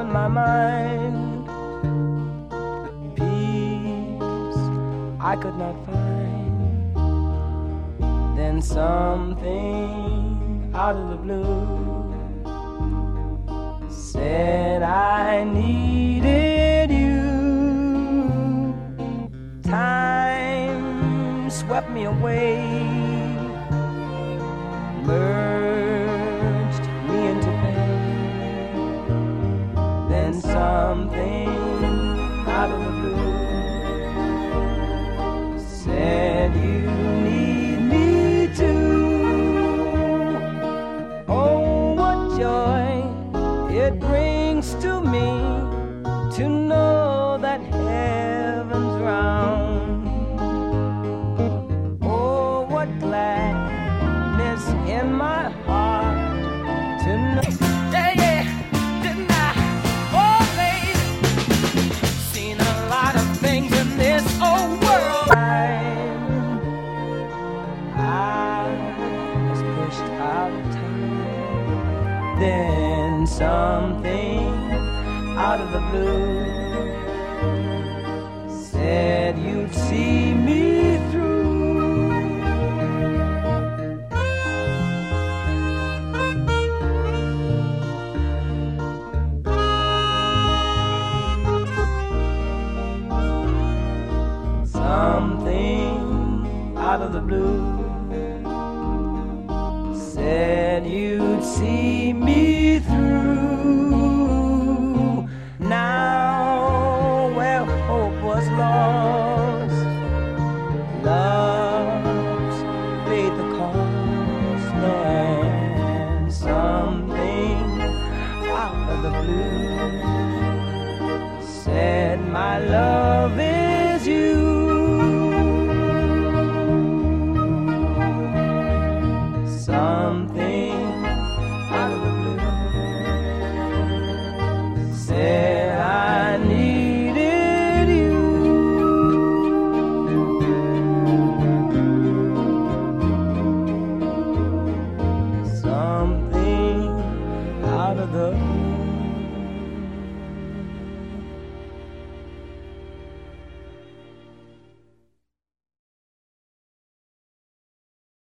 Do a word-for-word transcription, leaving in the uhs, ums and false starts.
on my mind. Peace I could not find. Then something out of the blue said I needed you. Time swept me away, merged me into pain. Then something out of the blue said you need me too. Oh, what joy it brings to me to know that heaven's round. Oh, what gladness in my heart to know. Yeah, yeah, didn't I? Oh, baby, seen a lot of things in this old world. I was pushed out of time. Then something out of the blue said you'd see me through. Something out of the blue said you'd see me through.